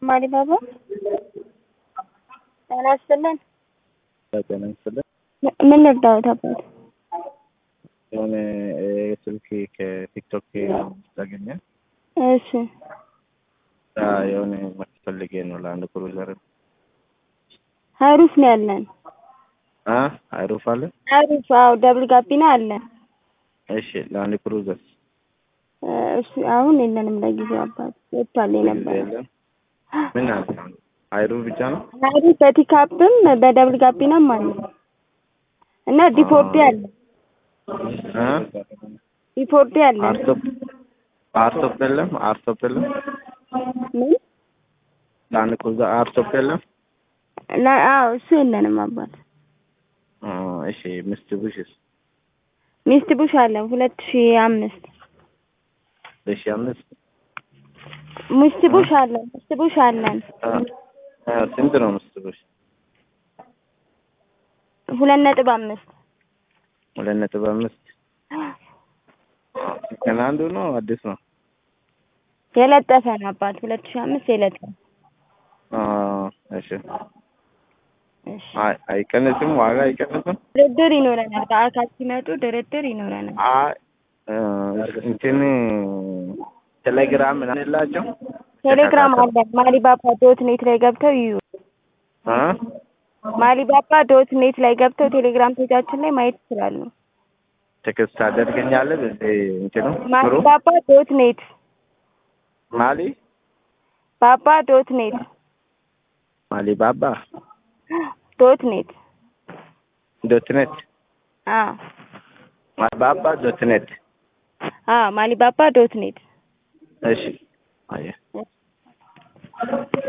ማሊ ባባ ተናስተለን ምን ልርዳዎት አባት? የሆነ ስልክ ከቲክቶክ ታገኘ? እሺ የሆነ ማስፈልገ ነው ለአንድ ክሩዘር ሃይሩፍ ነው ያለን። ሃይሩፍ አለ? ሃይሩፍ አዎ፣ ደብል ጋቢና አለ። እሺ ለአንድ ክሩዘር እሺ አሁን የለንም ለጊዜው አባት። ወጥቷል ነበር። ምን አለ? ሃይሩፍ ብቻ ነው? ሃይሩፍ በቲካፕም በደብል ጋቢናም አለ እና ዲፎርዲ አለ። ዲፎርዲ አለ። አርቶፕ የለም? አርቶፕ የለም? ምን ለአንድ ክሩዘር አርቶፕ የለም? አዎ እሱ የለንም አባት። እሺ ሚስቱቡሽስ? ሚስቱቡሽ አለ 2005 2005 ሚስቱቡሽ አለ። ሚስቱቡሽ አለን። ስንት ነው ሚስቱቡሽ? 2.5 2.5 ከናንዱ ነው አዲስ ነው? የለጠፈ ነው አባት 2005 የለጠፈ። እሺ አይቀንስም? ዋጋ አይቀንስም? ድርድር ይኖረናል። በአካል ሲመጡ ድርድር ይኖረናል። እንትን ቴሌግራም ምናምን የላቸው? ቴሌግራም አለ። ማሊባባ.ኔት ላይ ገብተው ይዩ። ማሊባባ.ኔት ላይ ገብተው ቴሌግራም ፔጃችን ላይ ማየት ይችላሉ። ቴክስት አደርገኛለህ እንትኑ ማሊባባ.ኔት ባባ.ኔት ማሊባባ.ኔት ማሊባባ.ኔት ማሊባባ.ኔት። እሺ አየ